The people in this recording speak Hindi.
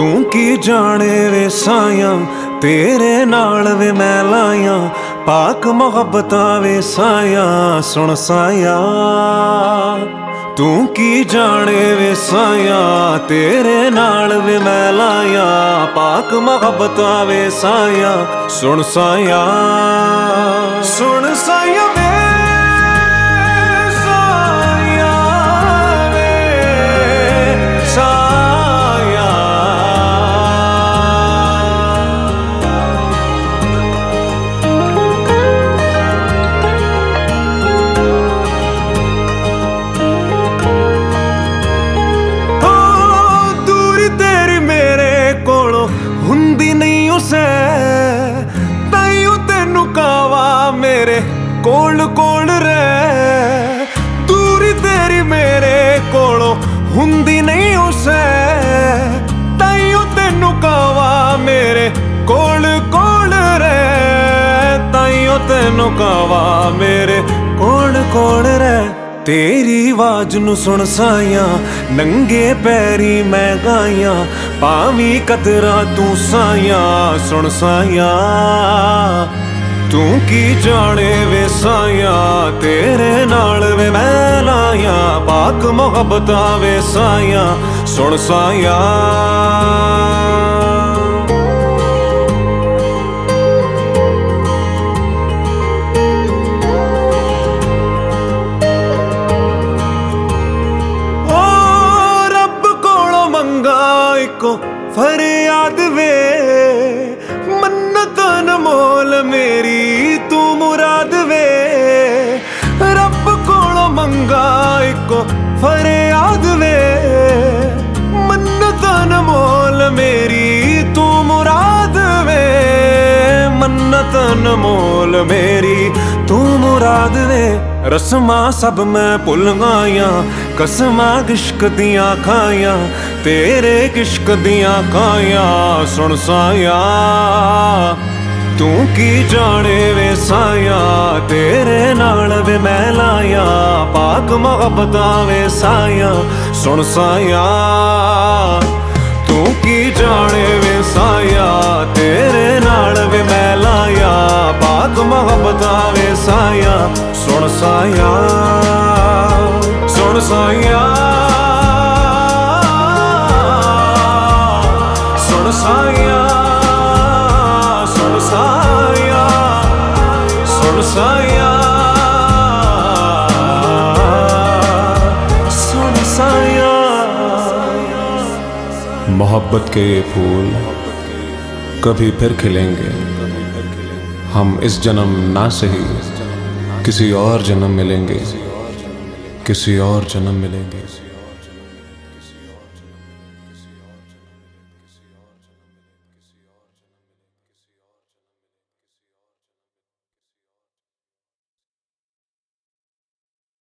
तू की जाने वे साया तेरे नाल वे मैं लाया पाक मोहब्बतां वे साया सुन साया। तू की जाने वे साया तेरे नाल वे मैं लाया पाक मोहब्बतां वे साया सुन साया। सुन साया वे साया वे साया। दूरी तेरी मेरे कोलों हुंदी नहीं उसे ताइयों तेनू कावा मेरे कोल कोल रह। दूरी तेरी मेरे कोलों हुंदी नहीं उसे ताइयों तेनू कावा मेरे कोल कोल रह। ताइयों तेनू कावा मेरे कोल कोल रह। तेरी आवाज नू सुन साया नंगे पैरी मैं गाया पावी कतरा तू साया सुन साया। तू की जाने वे साया तेरे नाल वे मैं लाया पाक मोहब्बतां वे साया सुन साया। को फरियाद वे मन्नत अनमोल मेरी तू मुराद वे। रब कोलों मंगा को फरियाद वे मन्नत अनमोल मेरी तू मुराद वे। मन्नत अनमोल मेरी तू मुराद वे। रस्मा सब मैं भुल गाया कसमा किश्क दियां खाया तेरे किश्क दियां खाया सुन साया। तू की जाने वे साया तेरे नाल वे मैं लाया पाक मोहब्बतां वे साया सुन साया। तू की जाने वे साया तेरे नाल वे मैं लाया पाक मोहब्बतां वे साया सुन साया सुन साया सुन साया सुन साया सुन साया सुन साया। मोहब्बत के ये फूल कभी फिर खिलेंगे हम इस जन्म ना सही किसी और जन्म मिलेंगे किसी और जन्म मिलेंगे।